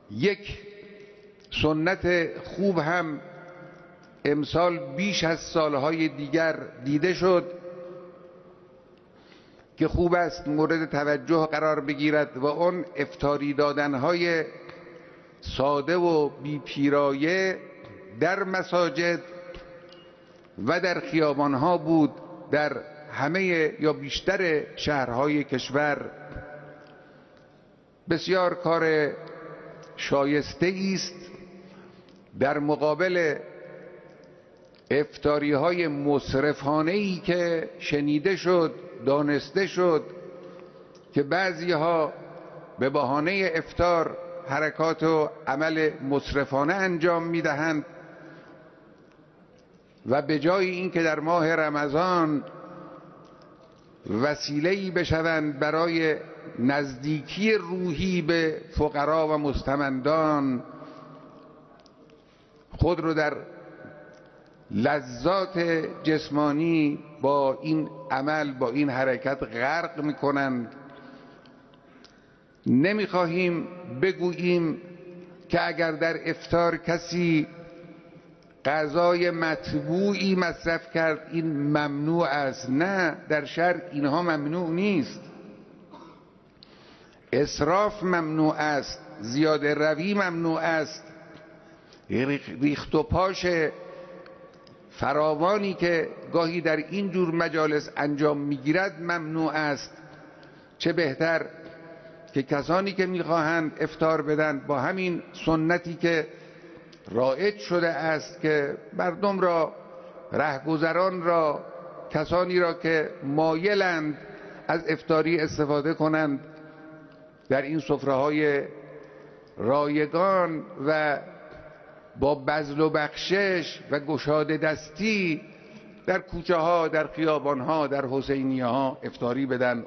یک سنت خوب هم امسال بیش از سالهای دیگر دیده شد که خوب است مورد توجه قرار بگیرد و اون افطاری دادنهای ساده و بی پیرایه در مساجد و در خیابانها بود در همه یا بیشتر شهرهای کشور. بسیار کار شایسته است در مقابل افطاری‌های مسرفانه‌ای که شنیده شد، دانسته شد که بعضی‌ها به بهانه افطار حرکات و عمل مسرفانه انجام می‌دهند و به جای اینکه در ماه رمضان وسیله‌ای بشوند برای نزدیکی روحی به فقرا و مستمندان، خود رو در لذات جسمانی با این عمل، با این حرکت غرق میکنند. نمیخواهیم بگوییم که اگر در افطار کسی غذای مطبوعی مصرف کرد این ممنوع است. نه، در شرع اینها ممنوع نیست. اسراف ممنوع است، زیاده روی ممنوع است، ریخت و پاش فراوانی که گاهی در این جور مجالس انجام میگیرد ممنوع است. چه بهتر که کسانی که میخواهند افطار بدن با همین سنتی که رایج شده است که مردم را، رهگذران را، کسانی را که مایلند از افطاری استفاده کنند در این سفره‌های رایگان و با بذل و بخشش و گشاده دستی در کوچه ها، در خیابان ها، در حسینیه ها افطاری بدن.